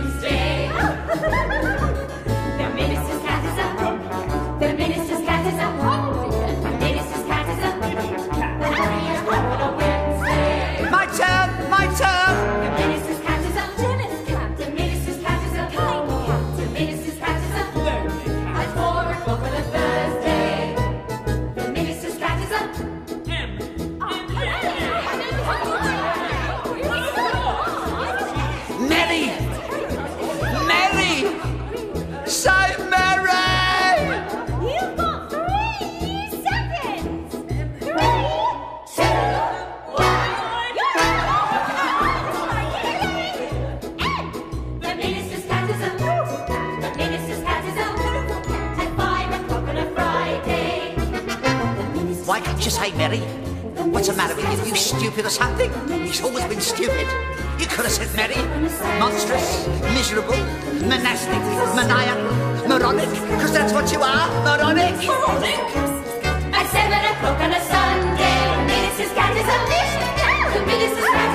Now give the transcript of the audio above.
minister's day. The minister's cat is up. The minister's cat is up. The minister's cat is up. On a Wednesday. My turn, my turn. The minister's cat is up. Jim's cat. The minister's cat is up. Kind cat. The minister's cat is up. At 4 o'clock on a Thursday. The minister's cat is up. Mary! Mary! Say Mary! You've got 3 seconds. 3, 2, 1. The minister's cat is up. The minister's cat is up. At 5 o'clock on a Friday. Why can't you say Mary? What's the matter with you? You stupid or something? He's always been stupid. You could have said Mary. Monstrous, miserable, monastic, maniacal, moronic. Because that's what you are, moronic. At 7 o'clock on a Sunday. The minister's cat is up. The minister's cat